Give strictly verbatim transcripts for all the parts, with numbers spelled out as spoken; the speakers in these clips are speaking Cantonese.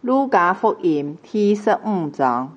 路加福音第十五章。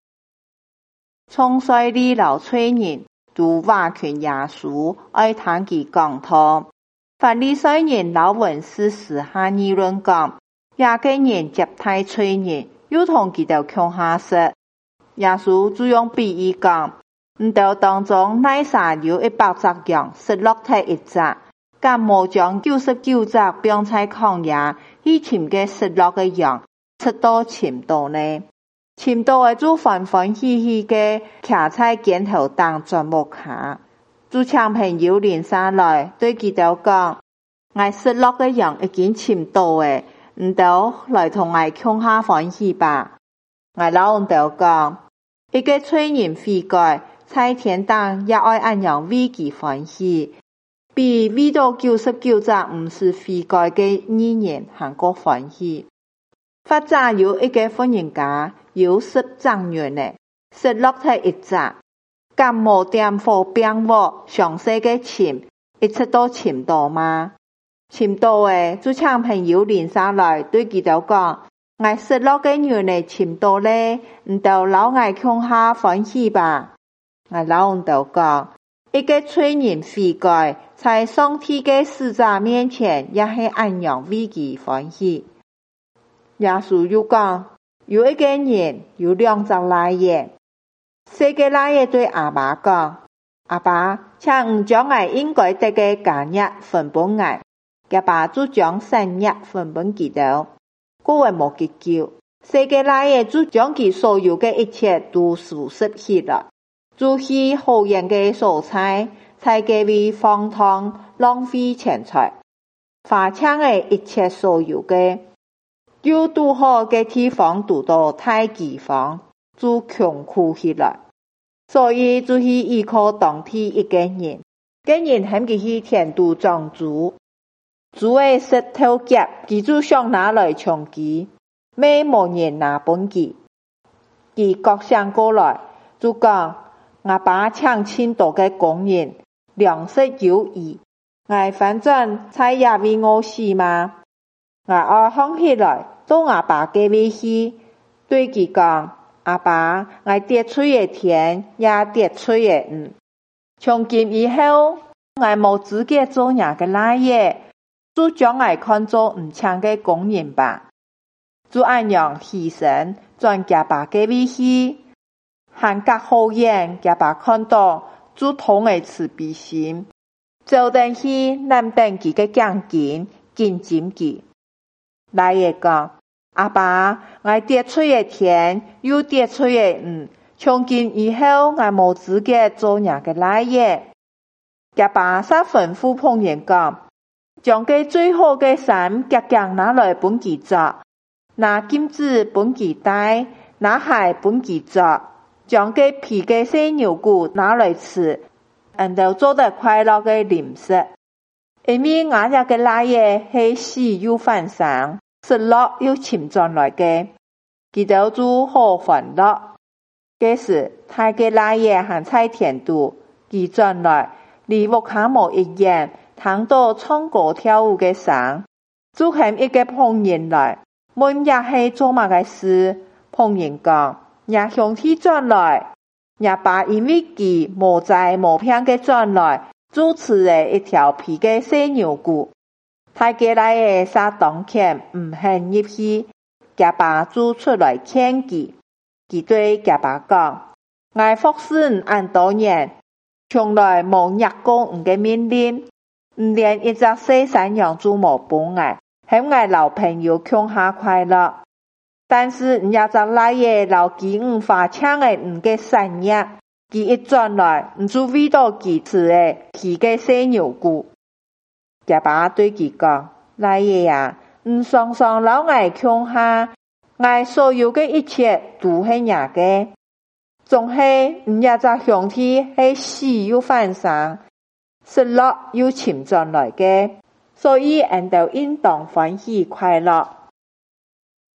从细里流催人都挖劝耶稣爱听其讲道。法利赛人老文士私下議論講，也個人接待催人，又同佢哋強下說。耶穌就用比喻講，唔到當中乃撒有一百隻羊，失落體一隻，咁冇將九十九隻放在曠野，去尋個失落嘅羊，出到尋到呢？尋到嘅就歡歡喜喜嘅，徛在肩頭當鑽木下，就請朋友連上來，對佢哋講，我失落嘅羊已經尋到嘅，唔到來同我共下歡喜吧。我老人哋講，一個催人悔改，在天堂也愛按樣為其歡喜，比為到九十九隻唔是悔改嘅義人還個歡喜。發早有一個富人家，有十丈遠呢，失落體一隻，咁無點火變火，詳細嘅尋，一直都尋到嗎？尋到誒，就請朋友連上來對佢哋講，我失落嘅遠呢尋到咧，唔到老愛共下歡喜吧。我老人就講，一個催人悔改，在上帝嘅使者面前，也係按樣為其歡喜。耶穌又講，有一個人有兩隻奶爺，四個奶爺對阿爸講，阿爸，請唔將我應該得嘅家業分俾我，阿爸就將產業分俾佢哋，嗰位冇結局。四個奶爺就將佢所有嘅一切都收拾起來，就去好遠嘅所在，才給佢荒唐浪費錢財，花錢嘅一切所有嘅。有拄好嘅地方拄到太饑荒，就窮苦起來，所以就去依靠當地一個人，個人喊佢去田度種豬，豬嘅石頭夾，佢就想拿來充飢，咩冇人拿本佢，佢國想過來，就講，我爸請千多嘅工人，糧食有餘，我反正菜也為我死嘛。我愛放起來，到阿爸嘅位去，對佢講，阿爸，我跌出嘅田也跌出嘅嗯，從今以後，我冇資格做人嘅奶爺，就將我看作唔強嘅工人吧。就按樣犧牲，轉阿爸嘅位去，韓國好人阿爸看到，就同佢慈悲心，就等去難等佢嘅獎金，金金佢。奶爺講，阿爸，我跌出嘅田，又跌出嘅嗯，從今以後，我冇資格做人嘅奶爺。阿爸煞吩咐僕人講，將佢最好嘅衫夾夾拿來本佢做，拿金子本佢戴，拿鞋本佢做，將佢皮嘅細牛骨拿來吃，然後做得快樂嘅零食。因為我哋嘅奶爺係死又返生，失落又尋轉來嘅，佢哋就好歡樂。這時，他嘅奶爺還在田度，佢轉來，離屋下冇一遠，聽到唱歌跳舞嘅聲，就喊一個僕人來，問也係做乜嘅事。僕人講，也兄弟轉來，也把因為佢無債無片嘅轉來。就吃了一條皮嘅細牛骨，他嘅奶爺撒當前唔肯入去，阿爸就出來勸佢，佢對阿爸講，我服侍你咁多年，從來冇逆過你嘅命令，唔連一隻細山羊都冇幫我，向我老朋友共下快樂，但是你一隻奶爺老幾唔花錢嘅你嘅產業。佢一轉來，唔就為到佢吃誒皮嘅細牛骨。阿爸對佢講，奶爺啊，唔常常老愛共下，我所有嘅一切都係你嘅，總係唔一隻兄弟係死又返生，失落又尋轉來嘅，所以人都應當歡喜快樂。